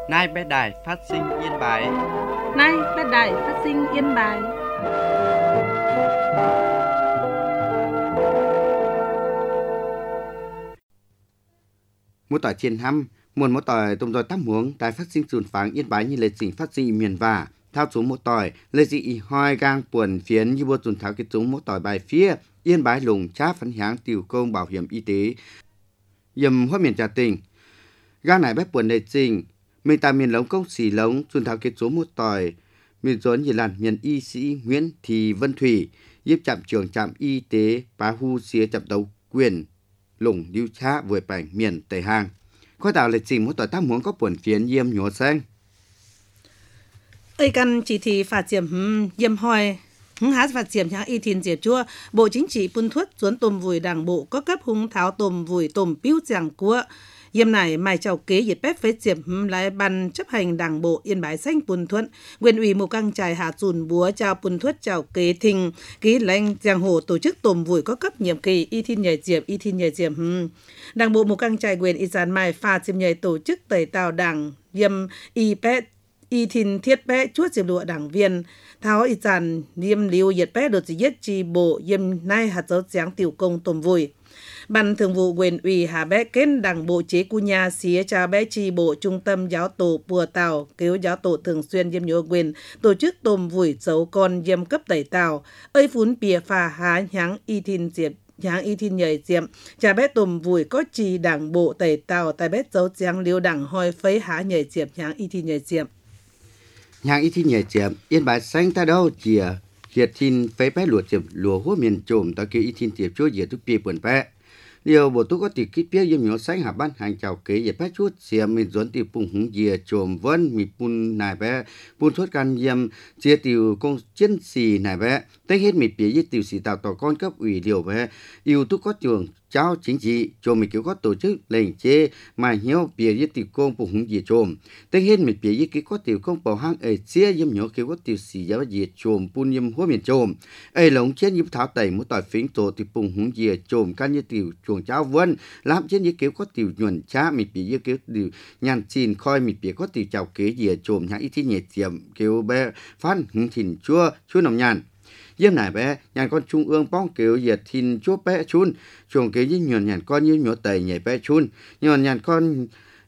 Nay bé đài phát sinh Yên Bái. Nay bé đài phát sinh Yên Bái. Mỗi tỏi trên hăm, muôn mỗi tỏi tôm rồi tắm huống, đài phát sinh sùn pháng Yên Bái như lệ trình phát sinh miền vả. Thao xuống mỗi tỏi, lệ dị hoi gang buồn phiến như bua sùn tháo kết xuống mỗi tỏi bài phía, Yên Bái lùng cháp phấn háng tiểu công bảo hiểm y tế. Dầm hoa miền trà tình, gang này bếp buồn lệ trình, mình tại miền lống công xỉ lống, sùn tháo kết xuống mỗi tỏi, miền rốn như làn miền y sĩ Nguyễn Thị Vân Thủy, giúp trạm trưởng trạm y tế Pá Hu xía trạm đấu quyền, lùng điều tra vừa bảnh miền Tây Hàng. Khoa tạo lịch trình mỗi tỏi tác muốn có buồn phiến yếm nhổ xanh. Ây căn chỉ thị phát triển yếm hoi, hát phát triển nhà y thiên diệt chua, Bộ Chính trị phun thuốc xuống tôm vùi đảng bộ có cấp hung tháo tôm vùi tôm piu giảng của. Yếm này mai chào kế dịch bếp phế diệm lại ban chấp hành đảng bộ Yên Bái xanh phun thuận, quyền ủy Mù Căng Trải hạ dùn búa chào phun thuận chào kế thình, ký lãnh giang hồ tổ chức tôm vùi có cấp nhiệm kỳ y thiên nhảy diệm. Đảng bộ Mù Căng Trải quyền y giàn mai pha diệm nhảy tổ chức tẩy tạo đảng yếm y pet y thìn thiết bé chuốt diệp lụa đảng viên tháo y giàn yếm liu nhiệt bé đột giết chi bộ yếm nay hạt dấu giáng tiểu công tôm vùi. Ban thường vụ quyền ủy Hà Bé kết đảng bộ chế cu nhà xía cha bé chi bộ trung tâm giáo tổ Pùa Tàu cứu giáo tổ thường xuyên yếm nhớ quyền tổ chức tôm vùi dấu con yếm cấp tẩy tàu ơi phún bìa phà há nháng y thìn diệp nháng y thìn nhảy diệm cha bé tôm vùi có chi đảng bộ tẩy tàu tại bé dấu giáng liêu đảng hoi phấy há nhảy diệm nháng y thìn nhảy diệm. Nháng y thìn nhảy diệm Yên Bái xanh ta đâu chìa hiệt thìn phấy bé lụa diệm lụa húa miền trồm ta kêu y thìn diệp chúa diệp túc bìa buồn bé. Điều bộ tú có tỷ kích biết yếm nhớ xanh hạ ban hành chào kế dệt bé chút xìa mình dốn tỷ phùng húng dìa trồm vân mì pun nài bé pun thuốc can yếm chia tiểu công chiến sĩ nài bé tới hết mì bía với tiểu sĩ tạo tỏ con cấp ủy điều bé yêu tú có trường cháu chính trị trồm mì kiểu có tổ chức lệnh chế mà hiếu bía với tiểu công phùng húng dìa trồm tới hết mì bía với cái có tiểu công bảo hang ở xìa yếm nhớ kiểu có tiểu sĩ giáo dìa trồm pun yếm hóa miền trồm ấy lồng trên yếm tháo tẩy một tỏi phím tổ tiểu phùng húng dìa trồm can như tiểu chuồng cháu vân làm trên như kiểu có tiểu nhuận cha mì bía như kiểu tiểu nhàn chín khoi mì bía có tiểu chào kế dìa trồm nhã ít nhẹ tiệm kiểu bé phan hứng thìn chua nồng nhàn yếm này bé nhàn con trung ương bong kiểu dìa thìn chua bé chun chuồng kế như nhuận nhàn con như nhổ tẩy nhảy bé chun nhuận nhàn con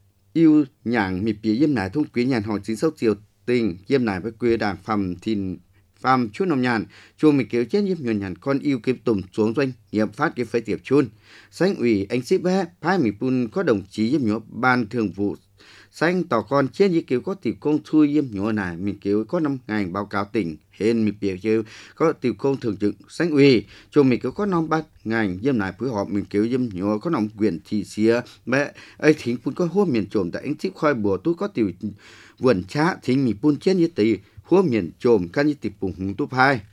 yêu nhàng mì bía yếm này thông quý nhàn hoàng chính sâu chiều tình yếm này với quê đảng phàm thìn phàm chút nông nhàn chùa mình kéo chết nhếp nhuận nhàn con yêu kiếm tùm xuống doanh nghiệm phát cái phế tiệp chun xanh ủy anh sĩ bé phái mình pun có đồng chí nhếp nhúa ban thường vụ xanh tỏ con chết như kiểu có tiểu công thui nhếp nhúa này mình kéo có 5 ngày báo cáo tỉnh hên mình biểu chứ có tiểu công thường trực xanh ủy chùa mình kéo có 5 bát ngành yếm này phối hợp mình kéo yếm nhúa có nòng quyền thị xía bé ấy thính pun có hô miền trộm tại anh sĩ khoi bùa tôi có tiểu vườn chá thính mình pun chết như tỷ húa miền trồm căn như tiệp bùng hùng túp hai.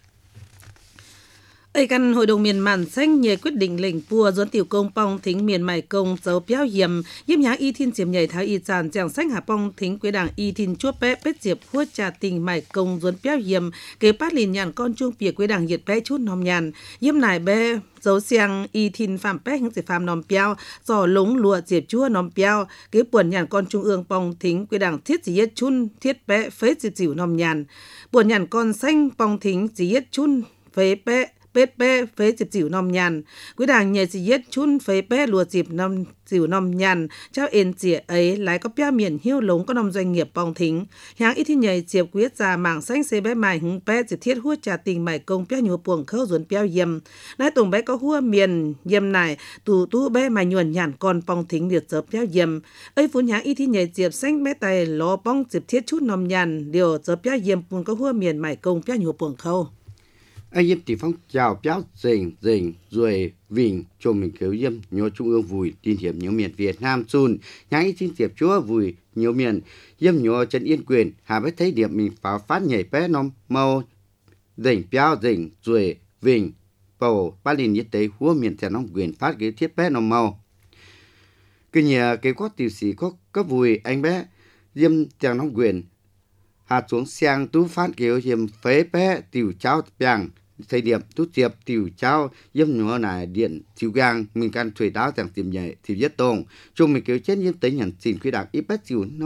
Ây căn hội đồng miền màn xanh nhờ quyết định lệnh pua doãn tiểu công pong thính miền mài công dấu béo yếm yếm nháng y thiên diệm nhảy tháo y giàn giảng xanh hạ pong thính quế đảng y thiên chuốt bé bết diệp hua trà tình mài công doãn béo yếm kế phát lìn nhàn con chuông bìa quế đảng nhiệt bé chút nòm nhàn yếm nải bé dấu xiang y thiên phạm bé những giải phạm nòm béo giò lúng lụa diệp chua nòm béo kế buồn nhàn con trung ương pong thính quế đảng thiết chỉ yết chun thiết bé phế diệp dịu nòm nhàn buồn nhàn con xanh pong thính chỉ yết chun phế bé bết bé phế dịp dịu nòm nhàn quý đảng nhờ gì yết chun phế bé lùa dịp nòm dịu nòm nhàn cháu ên dịa ấy lại có béo miền hiêu lống có nòm doanh nghiệp bong thính háng ít thì nhờ dịp quyết ra mảng xanh xế bé mài hứng bé dịp thiết hua trà tình mài công béo nhua buồng khâu ruồn béo yếm nãy tùng bé có hua miền yếm này tu bé mài nhuần nhàn con bong thính liệt dợp béo yếm ấy phun háng ít thì nhờ dịp xanh bé tay ló bong dịp thiết chút nòm nhàn điều dợp béo yếm buồn có hua miền mài công béo nhua buồng khâu anh yếm tỷ phong chào béo rình rồi vinh cho mình kéo yếm nhớ trung ương vùi tin hiểm nhiều miền Việt Nam chun nhái tin tiệp chúa vùi nhiều miền yếm nhớ Trần Yên Quyền hà biết thấy điểm mình phá phát nhảy bé nôm màu rình béo rình rồi vinh bầu ba lìn y tế húa miền Trần Long Quyền phát cái thiết bé nôm màu cái nhà cái có tiểu sĩ có vùi anh bé yếm Trần Long Quyền hạ xuống sang tú phát kiểu hiểm phế bé tiểu cháu bèng thời điểm tú diệp tiểu cháu yếm nhúa này điện chiếu gang mình can thuê đáo chẳng tìm nhảy thì rất tông chung mình kiểu chết yếm tới nhận xin quy đảng ít bét chiều nông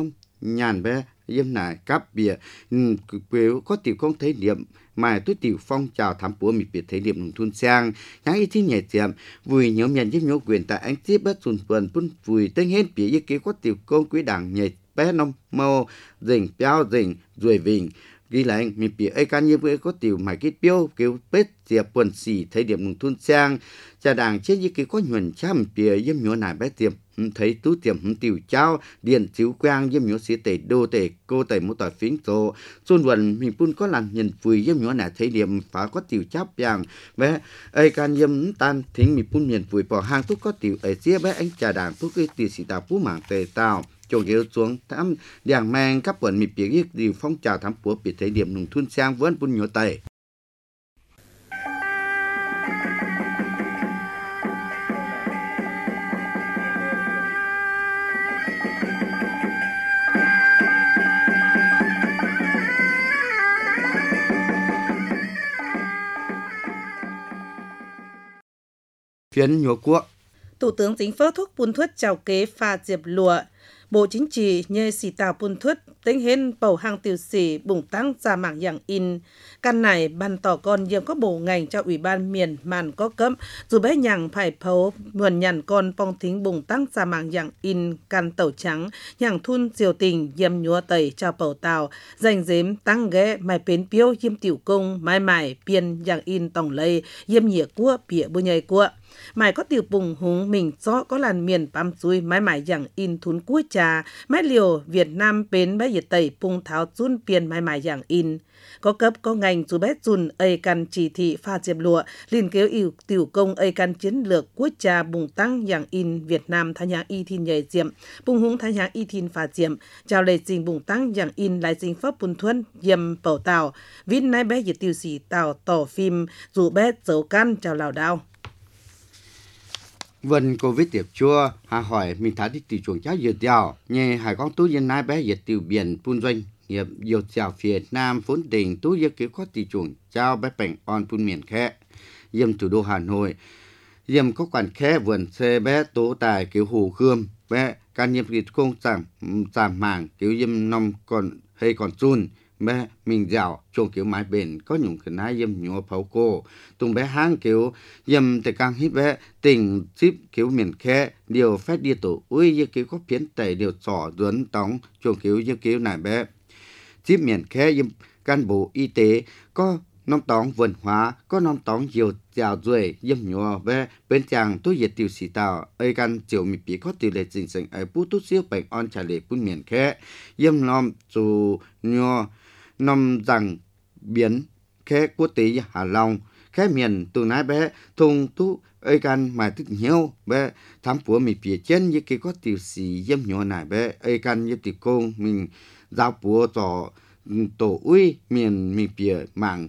nhàn bé yếm nải cáp bìa biểu có tiểu công thấy điểm mà tôi tiểu phong trào thám búa mì biệt thấy điểm nông thôn sang nhãng ý thi nhẹ tiệm vui nhóm nhận giúp nhóm quyền tại anh tiếp bất xuân vườn bún vui tên hết bìa ý kế có tiểu công quý đảng nhẹ bé nông màu dình béo dình ruồi vình ghi lại mình bị ai can như vậy có tiểu mày kết biểu kiểu bết tiệp quần xì thấy điểm nông thôn sang cha đảng chết như cái có nhuần cha mình bị yếm nhỏ nải bé tiệm thấy tú tiệm tiểu trao điện chiếu quang yếm nhỏ xí tẩy đô tẩy cô tẩy một tỏi phiến tổ xuân vườn mình pun có lần nhìn vui yếm nhỏ nải thấy điểm phá có tiểu chắp vàng bé ai can yếm tan thính mình pun nhìn vui bỏ hang tú có tiểu ở chia bé anh cha đảng tú cái tiểu xì tàu phú mảng tề tàu trong kéo xuống thăm đảng mang các quần mì biệt yết điều phong trào thám búa biệt thấy điểm nông thôn sang vẫn pun nhỏ tẩy phiến nhỏ quốc. Thủ tướng Chính phủ thúc bùn thuất chào kế pha diệp lụa. Bộ Chính trị nhờ xì tàu bùn thuất tính hên bầu hàng tiểu sĩ bùng tăng ra mạng dạng in. Căn này ban tỏ con dường có bộ ngành cho Ủy ban miền màn có cấm dù bé nhàng phải phấu nguồn nhàn con phong thính bùng tăng ra mạng dạng in căn tàu trắng nhàng thun diều tình dìm nhúa tẩy cho bầu tàu dành dếm tăng ghé mài bến piêu dìm tiểu công mái mài biên dạng in tổng lây dìm nhịa cua bịa bù nhầy cua. Mày có tiểu bùng húng mình rõ có làn miền bám xuôi mái mải dạng in thún cuối trà, mái liều Việt Nam bến bái nhiệt tẩy bùng tháo chun piền mái mải dạng in. Có cấp có ngành dù bé dùn ây căn chỉ thị pha diệp lụa, liên kéo yêu tiểu công ây căn chiến lược cuối trà bùng tăng dạng in Việt Nam thái nhãng y thiên nhảy diệm, bùng húng thái nhãng y thiên pha diệm, chào lệ trình bùng tăng dạng in lại trình pháp bùn thuân, dìm bầu tàu, vít nái bé nhiệt tiêu sĩ tàu tỏ phim, dù bé dấu căn chào lào đao. Vân Covid tiệp chua, hà hỏi mình thấy đi chuồng cháu dừa đèo, nhờ hải con tú dân nái bé dệt tiêu biển phun doanh nghiệp dột dẻo Việt Nam vốn tình tú dơ kiểu có tỷ chuồng cháu bé bảnh on phun miền khẽ, dâm thủ đô Hà Nội, dâm có quản khẽ vườn xe bé tố tài kiểu Hồ Gươm bé can nhiệm việc công giảm mảng kiểu dâm nông còn hay còn chun bé mình dẻo chuồng kiểu mái bền có nhung cái nái dâm nhúa pháo cô tung bé hang kiểu dâm tại càng hít bé tình ship kiểu miền khe điều phép đi tổ ui như kiểu có phiến tẩy điều sỏ duấn tóng chuồng kiểu như kiểu này bé ship miền khe dâm cán bộ y tế có nông tóng vườn hóa có nông tóng nhiều dẻo ruồi dâm nhúa bé bên chàng tôi diệt tiêu xì tàu ai căn chiều mì bí có tỷ lệ dình dình ai bút tốt siêu bệnh on trả lệ bún miền khe dâm nom dù nhúa nằm rằng biến khé quốc tế Hà Long khé miền từ nái bé thùng tú ơi can mà tức nhiều bé thám của mình phía trên như cái có tiểu sĩ dâm nhỏ này bé ơi can như tiểu công mình giao búa cho tổ uy miền mình phía mạng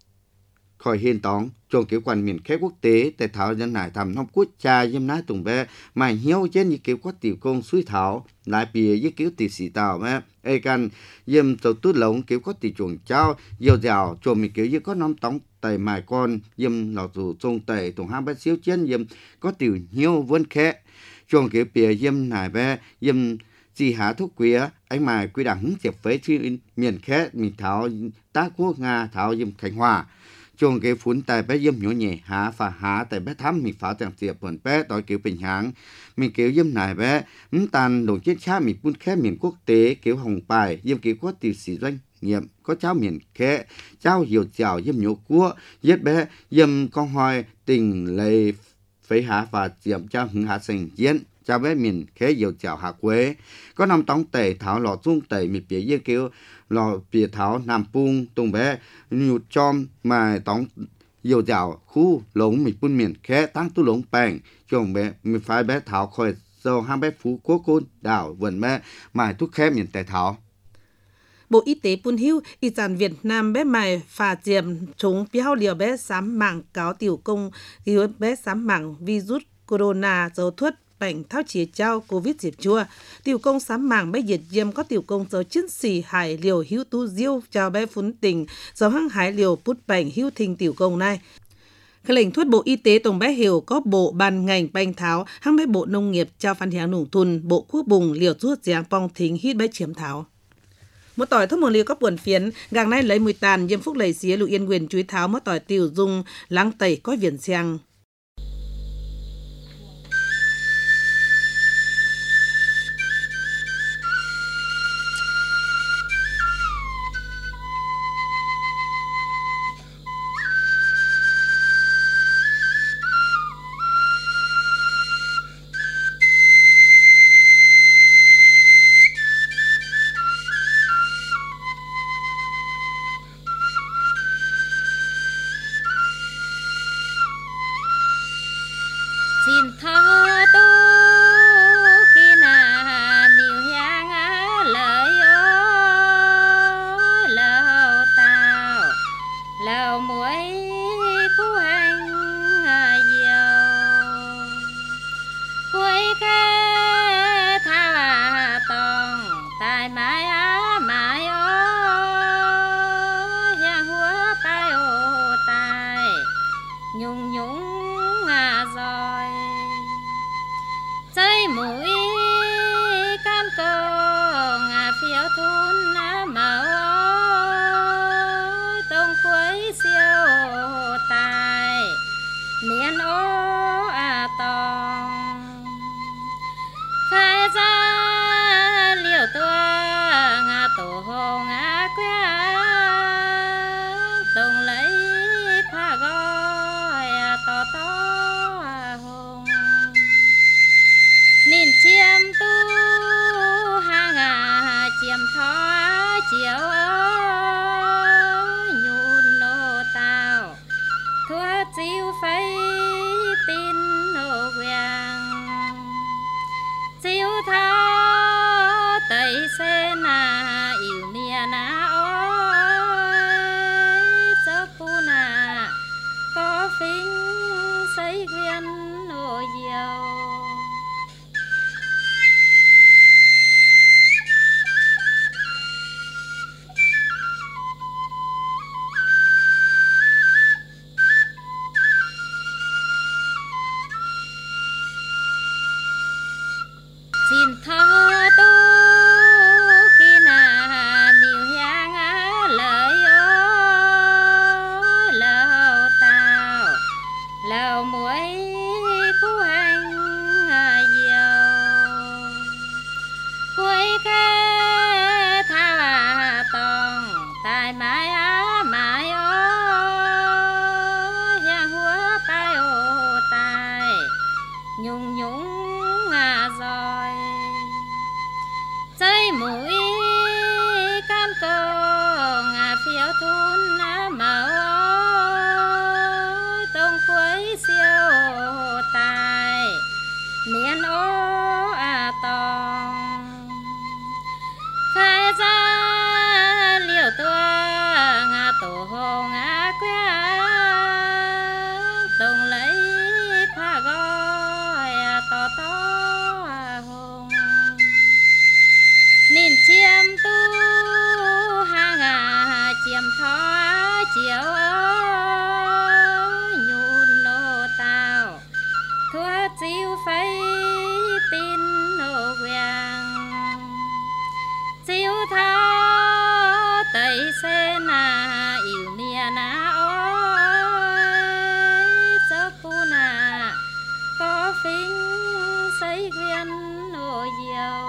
khỏi hiên tóng trong kiểu quan miền khé quốc tế tại thảo dân này thầm nông quốc cha dâm nái tùng bé mà hiếu trên như kiểu có tiểu công suy thảo lại bìa như kiểu tiểu sĩ tàu bé ai can dâm tàu tút lồng kiểu có tỷ chuồng trao dầu dào chuồng mình kiểu như có nón tóng tẩy mài con dâm lò dù trông tẩy tùng hai bát xíu trên dâm có tiểu hiếu vươn khẽ chuồng kiểu bìa dâm này bé dâm chỉ há thuốc quía anh mài quy đẳng hứng chẹp với chuyên miền khẽ mình thảo tác quốc Nga thảo dâm Khánh Hòa chuồng cái phun tại bé dâm nhỏ nhẹ há và há tại bé thắm mình phá chẳng tiệp bẩn bé đòi kiểu bình háng mình kiểu dâm này bé tàn đồng chết cha mình phun khé miền quốc tế kiểu hồng bài dâm kiểu có tiểu sĩ doanh nghiệp có cháu miền khé cháu hiểu chào dâm nhổ cua giết bé dâm con hoài tình lệ phải há và diệm cho hứng hạ sinh diễn cha bé miền khé hiểu chào hạ quế có năm tống tẩy thảo lọ dung tẩy mình bịa dơ kiểu lò bìa tháo nằm pung tung bé nhụt chom mà tóng dầu dạo khu lống mình phun miền khé tăng tu lống bèn chồng bé mình phải bé tháo khỏi dầu hai bé phú quốc côn đảo vườn bé mà thuốc khé miền tây tháo. Bộ Y tế Pun Hiu, Y Sản Việt Nam bé mài phà diệm chống béo liều bé sám mảng cáo tiểu công liều bé sám mảng virus corona dấu thuất bệnh tháo chia trao covid diệt chua tiểu công sám mảng bé diệt diêm có tiểu công dấu chiến sĩ hải liều hữu tu diêu chào bé phun tình dấu hăng hải liều bút bệnh hữu thình tiểu công này Cái lệnh thuất Bộ Y tế tổng bé hiểu có bộ ban ngành banh tháo, hăng bé Bộ Nông nghiệp trao phan hiáng nủng thun, Bộ Quốc bùng liều rút giáng pong thính hít bé chiếm tháo. Một tỏi thông một liều có buồn phiến, gàng nay lấy mùi tàn, diêm phúc lầy xía lụ yên quyền chuối tháo một tỏi tiểu dung, láng tẩy có viền xiang. Xin thơ tu khi nào điều hiang lời ơi lầu tao lầu muối khu hành dầu cuối cái thao tòng tại mái mái ơi hiang húa tai ô tai nhung nhung rồi dây mũi can cơ phiếu thun màu tông cuối siêu tài miền ô tòng khai ra liều tua tổ hồng quê tông lấy khoa gói to nên chiêm tu hàng chiêm thó chiều nhún nô tao thua chiếu phây tin nô quang chiếu thó tây sen yêu mia na ôi sơ pu na có phinh xây quyên nô diều. Xin thơ tu khi nào điều hiang lời ơi lầu tao lầu muối khu hành dầu cuối cái thao tòng tại mái mái ơi hiang húa tai ô tai nhung nhung rồi dây mũi can cơ phiếu thun màu tông cuối siêu tài miền ô tòng khai ra liều tua tổ hồng quê tông lấy khoa gói to hồng nên chiêm tu hàng chiêm thó chiều nhún nô tao thua chiếu phây tin nô quang chiếu thó tây sen yêu mia na ôi sơ pu na có phinh xây quyên nô diều.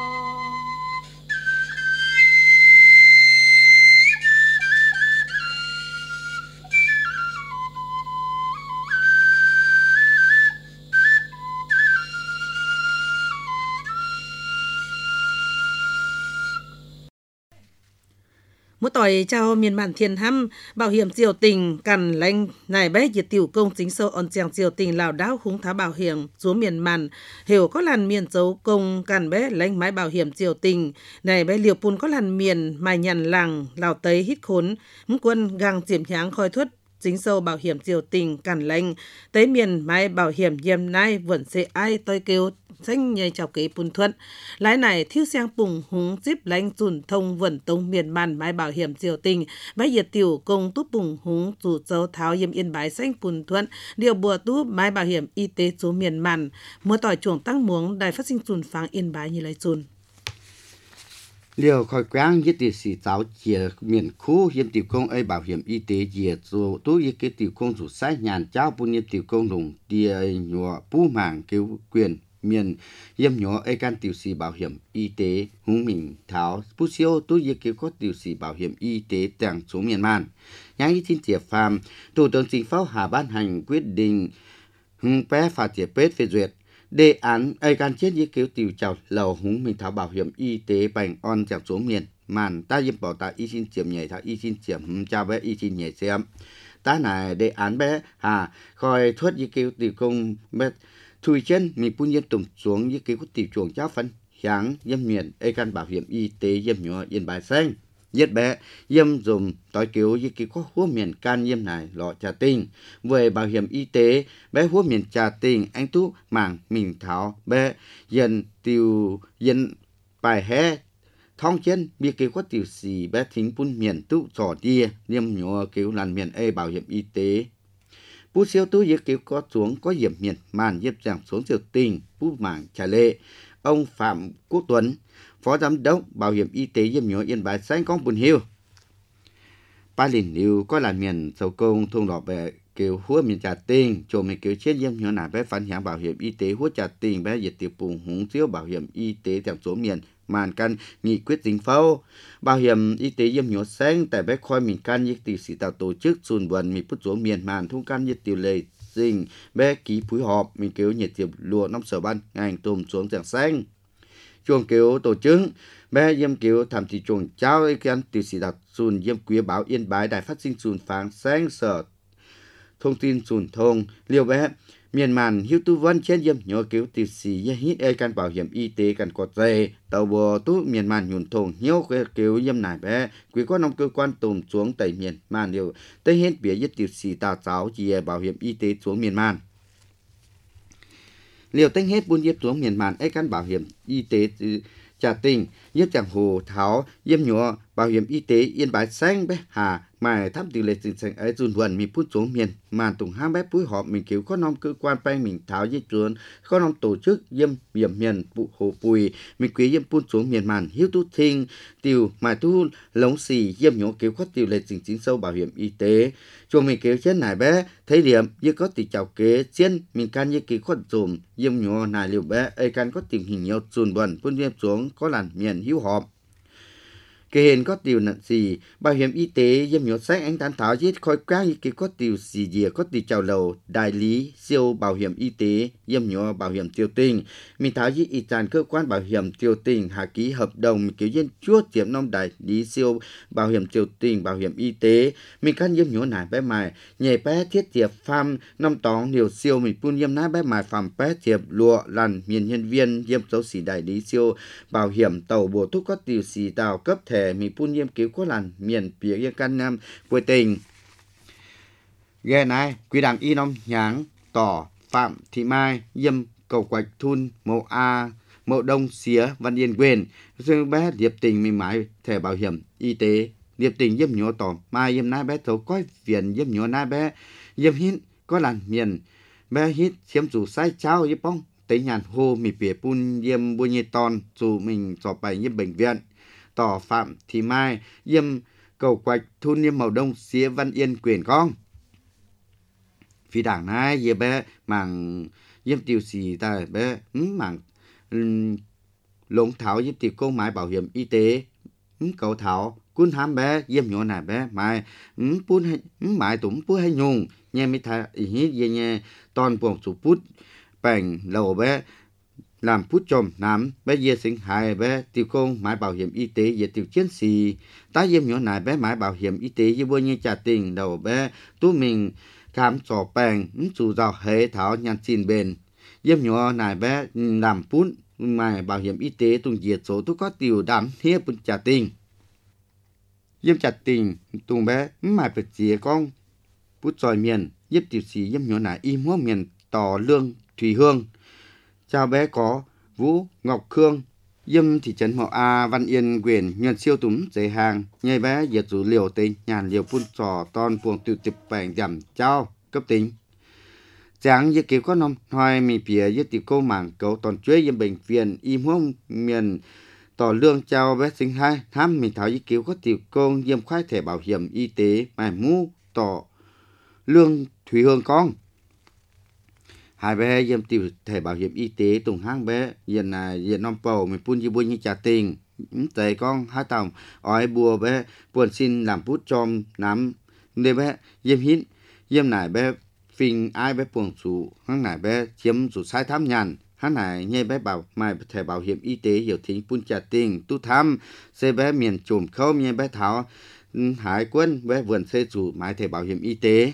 Một tỏi trao miền bản thiên hăm bảo hiểm triều tình cằn lanh này bé diệt tiểu công chính sâu on chàng triều tình lào đáo khung thá bảo hiểm xuống miền màn hiểu có làn miền dấu công cằn bé lanh mái bảo hiểm triều tình này bé liều pun có làn miền mài nhằn làng lào tây hít khốn mũ quân gang chiếm nháng khoi thuất chính sâu bảo hiểm triều tình cằn lanh tới miền mái bảo hiểm yếm nai vẩn xê ai tôi kêu xanh nhảy chào kế bùn thuận. Lái này thiếu sang bùng húng díp lánh dùn thông vẩn tông miền màn mái bảo hiểm diều tình. Bái diệt tiểu công túp bùng húng dù dấu tháo yêm yên bái xanh bùn thuận. Điều bùa túp mái bảo hiểm y tế số miền màn. Mùa tỏi chuồng tăng muống đài phát sinh dùn pháng yên bái như lấy dùn. Liều khỏi quang nhất tỷ sĩ giáo chìa miền khu hiểm tiểu công ấy bảo hiểm y tế dìa dù tú y kế tiểu công dù sai nhàn cháu bùn hiểm tiểu công lùng địa nhỏ bú mảng kêu quyền miền hiểm nhỏ ấy can tiểu sĩ bảo hiểm y tế hùng mình tháo bú siêu tú y kế có tiểu sĩ bảo hiểm y tế tàng số miền man. Nhãn ý thiên tiệp phàm, Thủ tướng Chính phủ Hà ban hành quyết định hùng bé phạt tiệp bết phê duyệt. Đề án ấy can chết với kéo tiểu chào lầu húng mình tháo bảo hiểm y tế bành on chào số miền màn ta dịp bảo ta y xin chiếm nhảy tháo y xin chiếm chào bé y xin nhảy xem ta này đề án bé hà khỏi thoát với kéo tiểu công bé thui chân mình phun nhiên tùng xuống với kéo tiểu chuồng cháu phân sáng dâm miền ấy can bảo hiểm y tế dâm nhỏ yên bài xanh giết bé dâm dùng tối cứu với cái có húa miền can dâm này lọ trà tinh về bảo hiểm y tế bé húa miền trà tinh anh tú mảng mình tháo bé dần tiêu dần bài hé thong chân biết cái có tiêu xì bé thính phun miền tú trò tia dâm nhỏ cứu làn miền a bảo hiểm y tế bút siêu tú với cái có xuống có hiểm miền màn dếp giảm xuống siêu tinh bút mảng trà lệ ông Phạm Quốc Tuấn Phó Giám đốc Bảo hiểm Y tế Diêm Nhớ Yên Bái Xanh Công Bùn Hiêu. Ba lìn liu có là miền sầu công thông đỏ về kêu húa miền trà tinh, chỗ mình kêu chết Diêm Nhớ nà bé phản hiểm bảo hiểm y tế húa trà tinh bé diệt tiểu bùng húng chiếu bảo hiểm y tế theo số miền màn căn nghị quyết chính phủ. Bảo hiểm y tế Diêm Nhớ Xanh tại bé khoi mình căn như tiểu sĩ tạo tổ chức xuân buồn mình phút số miền màn thông căn như tiểu lệ sinh bé ký phối họp mình kêu nhiệt tiểu lùa năm sở ban ngành tùm xuống dạng xanh. Chuồng kiểu tổ chức bé diêm kiểu thảm thị chuồng trao ý kiến từ sĩ đặt xuân diêm quý báo Yên Bái đài phát sinh xuân pháng sáng sở thông tin xuân thông liều bé miền màn hiếu tu văn trên diêm nhỏ kiểu từ sĩ hít ai can bảo hiểm y tế can có dây tàu bò tú miền màn nhuận thùng hiếu kiểu diêm này bé quý có nông cơ quan tùm xuống tại miền màn điều tây hết bia nhất từ sĩ tà giáo chỉ bảo hiểm y tế xuống miền màn liều tính hết buôn diếp xuống miền màn ấy căn bảo hiểm y tế trà tinh giúp chẳng hồ tháo diêm nhỏ bảo hiểm y tế Yên Bái Xanh bé hà mài thăm tỷ lệ tình trạng ấy dùn vườn mình phút xuống miền màn tùng ham bé phối họp mình cứu có nông cơ quan bay mình tháo dây chuồn có nông tổ chức diêm hiểm miền bụ hồ bùi mình quý diêm phun xuống miền màn hiếu tu thinh tiêu mài tu lống xì diêm nhỏ cứu có tỷ lệ tình chính sâu bảo hiểm y tế cho mình cứu trên này bé thấy điểm như có tỷ chào kế trên mình can như kỳ khuất dùm diêm nhỏ này liều bé ấy can có tình hình nhiều dùn vườn phun diêm xuống có làn miền hiếu họp cái hiện có điều nặng gì bảo hiểm y tế diêm nhỏ sách anh tán tháo giết khói quang như cái có điều gì gì có điều chào lầu đại lý siêu bảo hiểm y tế diêm nhỏ bảo hiểm tiêu tình mình tháo giết y tàn cơ quan bảo hiểm tiêu tình hạ ký hợp đồng kiểu dân chúa tiệm nông đại lý siêu bảo hiểm tiêu tình bảo hiểm y tế mình căn diêm nhỏ nải bé mài nhảy bé thiết tiệp pham năm tóng điều siêu mình phun diêm nái bé mài phàm bé tiệp lụa làn miền nhân viên diêm dấu xỉ đại lý siêu bảo hiểm tàu bổ thúc có điều xỉ tàu cấp thể mình phun diêm cứu có làn miền phía yên căn nam quê tình ghé này quý đảng y nông nháng tỏ Phạm Thị Mai diêm cầu quạch thun mậu A mậu đông xía văn yên quyền dương bé điệp tình mình mãi thẻ bảo hiểm y tế điệp tình diêm nhỏ tỏ mai diêm nai bé thấu coi phiền diêm nhỏ nai bé diêm hít có làn miền bé hít chiếm dù sai trao với bông tới nhàn hô mình phía phun diêm bùi nhê ton dù mình dò bài như bệnh viện tỏ Phạm Thị Mai diêm cầu quạch thun niêm màu đông xía văn yên quyền con phi đảng này giờ bé mảng diêm tiêu xì ta bé mảng lống tháo diêm tiêu công mái bảo hiểm y tế cầu tháo cún hám bé diêm nhỏ này bé mai pun hay mái tụng pun hay nhung nghe mi tha hít về nghe toàn buồng sụp put bành lầu bé làm phút chồm nám bé dê sinh hại bé tiêu công mái bảo hiểm y tế về tiêu chiến sĩ tá diêm nhỏ này bé mái bảo hiểm y tế với bao nhiêu trả tiền đầu bé tú mình khám trò bèn chủ giàu hệ thảo nhàn xin bền diêm nhỏ này bé làm phút mái bảo hiểm y tế tung diệt số tú có tiêu đám hiếp trả tiền diêm trả tiền tung bé mái bật chia con phút tròi miền diêm tiêu sĩ diêm nhỏ này im hóa miền tỏ lương thủy hương chào bé có Vũ Ngọc Khương, Yêm thị trấn Mậu A, Văn Yên, huyện Nhuần Siêu Túm, Dễ Hàng, nhây bé diệt rủ liều tên nhàn liều phun trò ton buồng từ tiệp bảnh giảm trao cấp tính. Sáng như kiểu có nông hoài mì phía như tiểu cô mảng cấu toàn chuối yêm bệnh viện im hôm miền tỏ lương trao bé sinh hai thăm mình tháo như kiểu có tiểu cô yêm khoai thẻ bảo hiểm y tế mài mũ tỏ lương thủy hương con. Hai bé yêm tiểu thẻ bảo hiểm y tế tùng hang bé hiện là hiện non bầu mình phun như bôi như trả tiền tề con hai tàu ói bùa bé buồn xin làm bút chom nắm nên bé yêm hít yêm nải bé phình ai bé buồn chủ hắn nải bé chiếm chủ sai tham nhàn hắn nải nhây bé bảo mài thẻ bảo hiểm y tế hiểu thính phun trả tiền tu tham xe bé miền trùm khâu nhây bé tháo hải quân bé vườn xe chủ mài thẻ bảo hiểm y tế.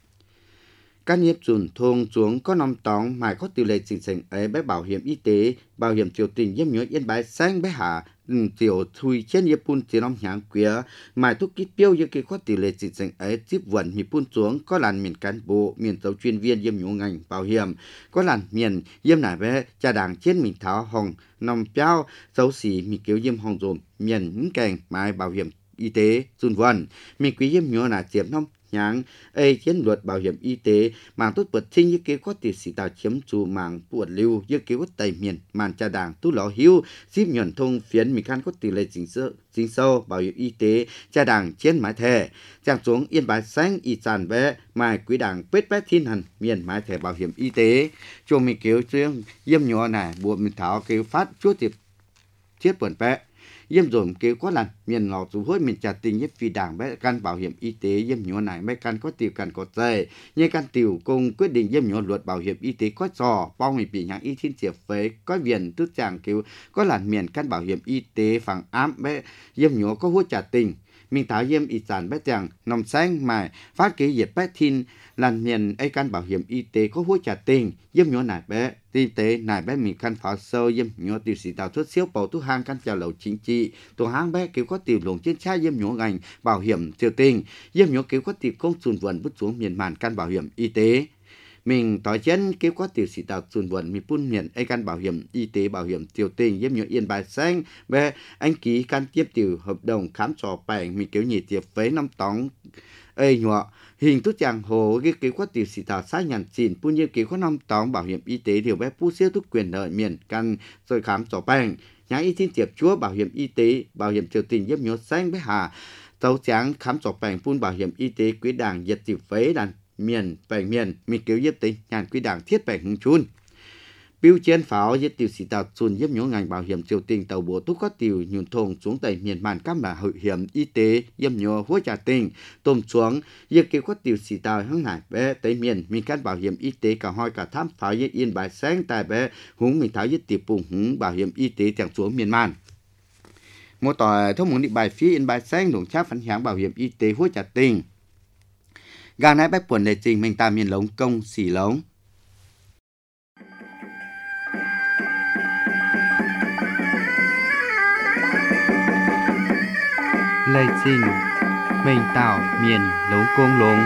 Các nhiếp dùn thôn xuống có nông tóng mà có tỷ lệ chính sách ấy bé bảo hiểm y tế, bảo hiểm triều tình giúp nhớ yên bái xanh bé hạ tiểu thui trên nhiếp bún chỉ nông nhãn quía mà thuốc kít tiêu như cái có tỷ lệ chính sách ấy tiếp vận mi bún xuống có làn miền cán bộ miền giáo chuyên viên yếm nhớ ngành bảo hiểm có làn miền yếm nải bé cha đảng trên mình tháo hồng nông piao giáo sĩ mi kiểu yếm hồng dồn miền kèn mai bảo hiểm y tế dùn vận mi quý yếm nhớ là chiếm nông nhãn ấy chiến luật bảo hiểm y tế mảng tốt bật sinh như kế có tỷ sĩ tạo chiếm chủ mảng buồn lưu như kế có tây miền màn cha đảng tu lò hiu ship nhuận thông phiến mình khăn có tỷ lệ chính sâu bảo hiểm y tế cha đảng chiến mái thẻ trang xuống yên bái xanh y tràn bé mai quý đảng bết bét thiên hẳn miền mái thẻ bảo hiểm y tế cho mình kéo chương yếm nhỏ này buộc mình tháo kéo phát chúa tiệp thiết bẩn bé yếm dồn kế có lần miền lò dù hối miền trà tình nhất vì đảng bé căn bảo hiểm y tế yếm nhỏ này mấy căn có tiểu căn có dây như căn tiểu cùng quyết định yếm nhỏ luật bảo hiểm y tế có trò bao mình bị nhãn y thiên triệt phế có viện tức chàng cứu có lần miền căn bảo hiểm y tế phẳng ám bé yếm nhỏ có hối trà tình mình tháo yếm y sản bé chàng nòng xanh mài phát kế diệt bé thiên lần miền ấy căn bảo hiểm y tế có hối trà tình yếm nhỏ này bé y tế này bé mình căn pháo sâu yếm nhỏ tiểu sĩ tạo thuốc xíu bầu thuốc hang căn chào lầu chính trị tổ hang bé kêu có tiểu lồng trên trái yếm nhỏ ngành bảo hiểm triều tình yếm nhỏ kêu có tiểu công xuân vận bút xuống miền màn căn bảo hiểm y tế mình tỏi chân kêu có tiểu sĩ tạo xuân vận mình phun miền ấy căn bảo hiểm y tế bảo hiểm triều tình yếm nhỏ yên bài xanh bé anh ký căn tiếp tiểu hợp đồng khám trò bảnh mình kêu nhị tiệp với năm tóng ấy nhỏ hình thức chàng hồ cái kế quát tiểu sĩ tạo sai nhàn xỉn phun như kế quát năm tóng bảo hiểm y tế điều bé pu siêu thuốc quyền lợi miền căn rồi khám trò bảnh nhà y thiên tiệp chúa bảo hiểm y tế bảo hiểm triều tình giúp nhớ xanh với hà tàu trắng khám trò bảnh phun bảo hiểm y tế quý đảng diệt tiểu phế đàn miền bảnh miền mình kéo giúp tính nhàn quý đảng thiết bảnh hưng chun Biêu chiến pháo với tiểu sĩ tạo xuân giúp nhớ ngành bảo hiểm triều tình tàu bộ túc có tiểu nhuận thùng xuống tây miền màn các bảo hiểm y tế giúp nhớ hỗ trợ tình tôm xuống việc kêu có tiểu sĩ tạo hướng hải bé tây miền mình các bảo hiểm y tế cả hoi cả thám pháo với yên bài sáng tại bé húng mình tháo với tiểu bùng húng bảo hiểm y tế chẳng xuống miền màn một tỏi thông muốn đi bài phía yên bài sáng đồng cháp phản hãng bảo hiểm y tế hỗ trợ tình gà nái bách quần đề trình mình ta miền lống công xỉ lống Lê Trình mình tạo miền lống công lống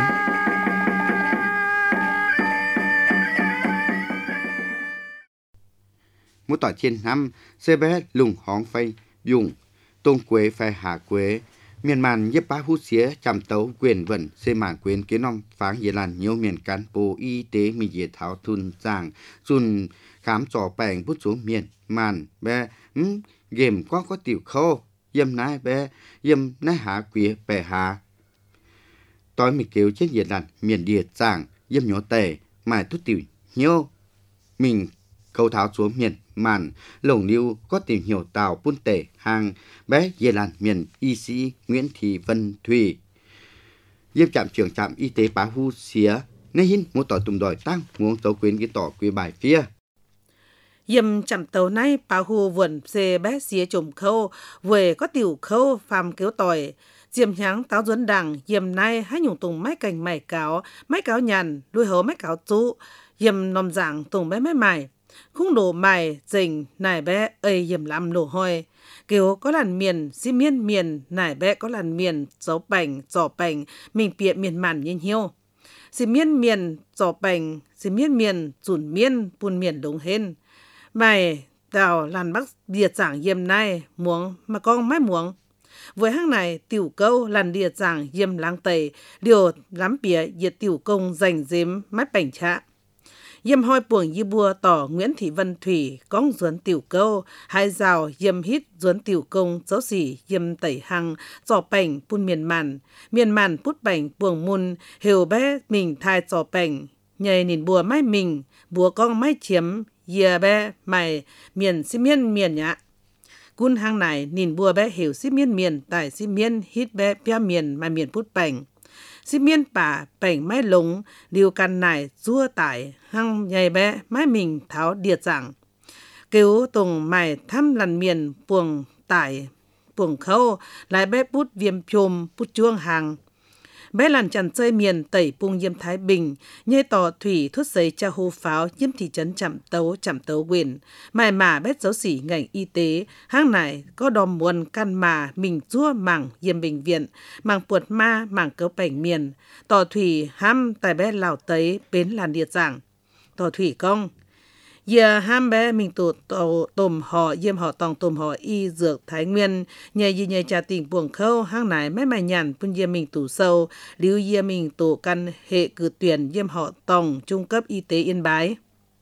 một tỏi trên năm xe bé lùng hóng phây dùng tôm quế phai hạ quế miền màn giúp bá hút xía chăm tấu quyền vận xe mảng quyền kiến nông pháng dễ làn nhiều miền cán bộ y tế mình dễ tháo thun giảng dùn khám trò bèn bút xuống miền màn bé game có tiểu khô yếm nái bé yếm nái hạ quế bè hạ tối mình kêu chết dễ làn miền địa giảng yếm nhỏ tề mài thút tiểu nhiều mình câu tháo xuống miền màn lồng lưu có tìm hiểu tàu bún tể hàng bé dê làn miền y sĩ Nguyễn Thị Vân Thùy yếm trạm trưởng trạm y tế bá hu xía nên hin một tỏi tùng đòi tăng muốn tấu quyến cái tỏ quy bài phía yếm chậm tàu nay bá hu vườn xe bé xía trồng khâu về có tiểu khâu phàm kéo tỏi diệm nháng táo duấn đằng yếm nay hai nhung tùng máy cành máy cáo nhàn đuôi hấu máy cáo chú yếm nòm giảng tùng bé máy mài khung đổ mài dình nải bé ơi yếm làm lỗ hoi kiểu có làn miền xí miền nải bé có làn miền gió bành mình bịa miền màn nhiên hiu xí miền gió bành xí miền dùn miền bùn miền đúng hên mày đào làn bắc điệt giảng yếm này muống mà con mãi muống. Với hang này tiểu câu làn điệt giảng yếm láng tây điều lắm bìa diệt tiểu công dành dếm mách bảnh trạ. Yếm hoi buồng y bùa tỏ Nguyễn Thị Vân Thủy cóng duấn tiểu câu, hai rào yếm hít duấn tiểu công dấu xỉ yếm tẩy hăng, dò bảnh pun miền màn pút bảnh buồng mun, hiểu bé mình thai dò bảnh, nhầy nhìn bùa mái mình, bùa con mái chiếm, yê bé mày miền xí miền nhạ. Cún hang này nhìn bùa bé hiểu xí miền tại xí miền hít bé bia miền mà miền pút bảnh. Xí miên bà bảnh mái lúng, điều căn này rua tải, hăng nhầy bé mái mình tháo điệt giảng. Cứu tùng mày thăm lần miền buồng tải, buồng khâu, lại bé bút viêm chôm, bút chuông hàng. Bé lần chẳng chơi miền tẩy bung yếm Thái Bình, nhây tỏ thủy thút giấy cha hô pháo yếm thị trấn chậm tấu quyền. Mày mà bé dấu xỉ ngành y tế, hang này có đòm muôn căn mà mình rua mảng yếm bệnh viện, mảng puột ma, mảng cấu bảnh miền. Tỏ thủy ham tại bé lào tấy bến làn điệt giảng. Tỏ thủy công. Giờ ham bé mình tôm họ yếm họ tòng tôm họ y dược Thái Nguyên, nhảy trà tình buồng khâu hang này mấy mày nhàn pun yếm mình tủ sâu, lưu yếm mình tủ căn hệ cử tuyển yếm họ tòng trung cấp y tế Yên Bái.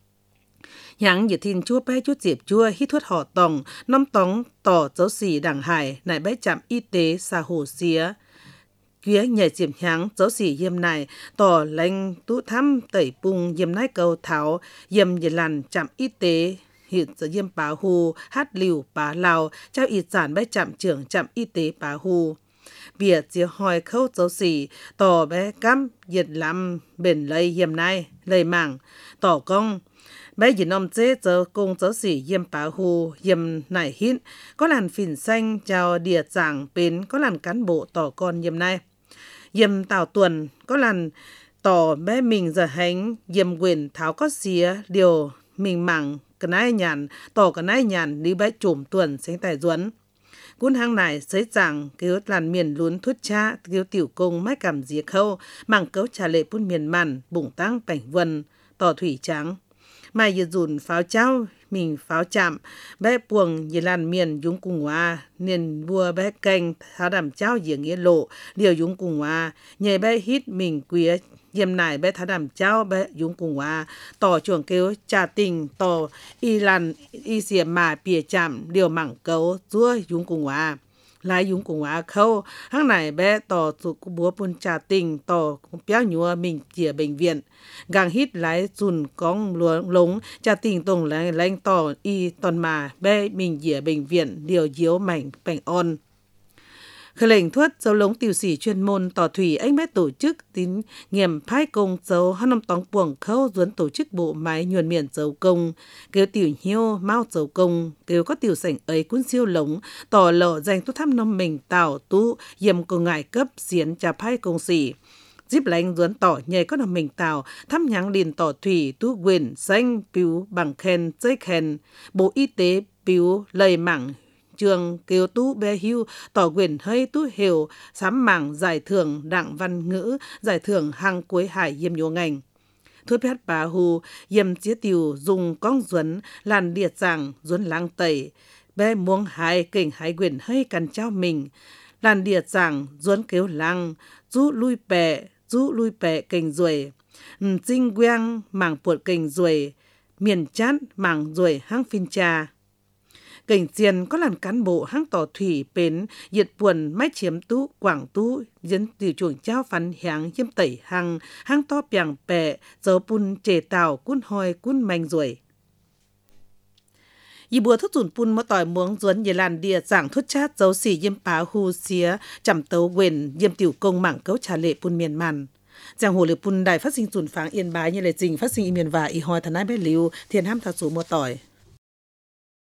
Nhắn dự tin chúa bé chút diệp chua hít thuốc họ tòng, năm tóng tỏ dấu xỉ đảng hải, nại bé trạm y tế xa hồ xía. Phía nhảy diệp nháng dấu xỉ yếm này tỏ lãnh tú thăm tẩy bung yếm nái cầu tháo yếm nhiệt làn trạm y tế hiện giờ yếm bá hù hát liều bá lào trao y sản bé trạm trưởng trạm y tế bá hù. Biệt chia hỏi khâu dấu xỉ tỏ bé cắm nhiệt lắm bền lây yếm này lây mảng tỏ công. Bé dì nông chế giờ công dấu xỉ yếm bá hù yếm nải hít có làn phìn xanh chào điệt giảng bến có làn cán bộ tỏ con yếm này. Yếm tào tuần có lần tỏ bé mình giờ hành yếm quyền tháo có xía điều mình mảng cái nái nhàn tỏ cái nái nhàn đi bé trùm tuần sinh tài duấn. Cún hang này xấy rằng cứu làn miền lún thuất cha cứu tiểu công mái cảm dìa khâu mảng cấu trà lệ pun miền màn bụng tăng bảnh vân tỏ thủy trắng. Mai giờ dùn pháo trao mình pháo chạm bé buồng như làn miền dũng cùng hoa nên vua bé canh tháo đàm trao giữa nghĩa lộ điều dũng cùng hoa nhảy bé hít mình quía yếm này bé tháo đàm trao bé dũng cùng hoa tỏ chuồng kêu trà tình tỏ y làn y xìa mà bìa chạm điều mảng cấu rua dũng cùng hoa lại dũng cùng hoa khâu hang này bé tỏ tụ búa pun trà tình tỏ béo nhúa mình chìa bệnh viện gang hít lái dùn con lống trà tình tông lánh tỏ y toàn mà bé mình chìa bệnh viện điều diếu mảnh bảnh on. Khởi lệnh thuất dấu lống tiểu sĩ chuyên môn tỏ thủy anh bé tổ chức tín nghiệm phái công dấu hai năm tóng buồng khâu duấn tổ chức bộ máy nhuần miền dấu công kêu tiểu hiêu mau dấu công kêu có tiểu sảnh ấy cuốn siêu lống tỏ lợ dành tu thăm nông mình tảo tu yếm của ngài cấp xiến trà phái công sĩ díp lánh duấn tỏ nhảy có nông mình tảo thăm nháng điền tỏ thủy tu quyền xanh biếu bằng khen dây khen bộ y tế biếu lời mảng trường kêu tú bé hưu tỏ quyền hơi tú hiểu sám mảng giải thưởng đặng văn ngữ giải thưởng hàng cuối hải yếm nhô ngành thuốc phép bà hù yếm chia tiểu dùng con duấn làn điệt giảng duấn lang tẩy bé muông hai kỉnh hai quyền hơi cần trao mình làn điệt giảng duấn kêu lăng rú lui bè kình ruồi dinh quang mảng puột kình ruồi miền chát mảng ruồi hang phin trà. Cảnh chiên có làn cán bộ hang tỏ thủy bến diệt buồn mái chiếm tú quảng tú dân tiểu chuồng trao phán háng chiếm tẩy hang to bèng bè dấu pun trề tàu cún hoi cún manh ruồi. Y bùa thất dùn pun mơ tỏi muống duấn như làn địa giảng thốt chát dấu xỉ yếm bá hù xía chẩm tấu quyền yếm tiểu công mảng cấu trà lệ pun miền màn. Giang hồ lệ pun đài phát sinh dùn pháng Yên Bái như lệ trình phát sinh y miền và y hoi thần ái bé liu thiên ham thà số mơ tỏi.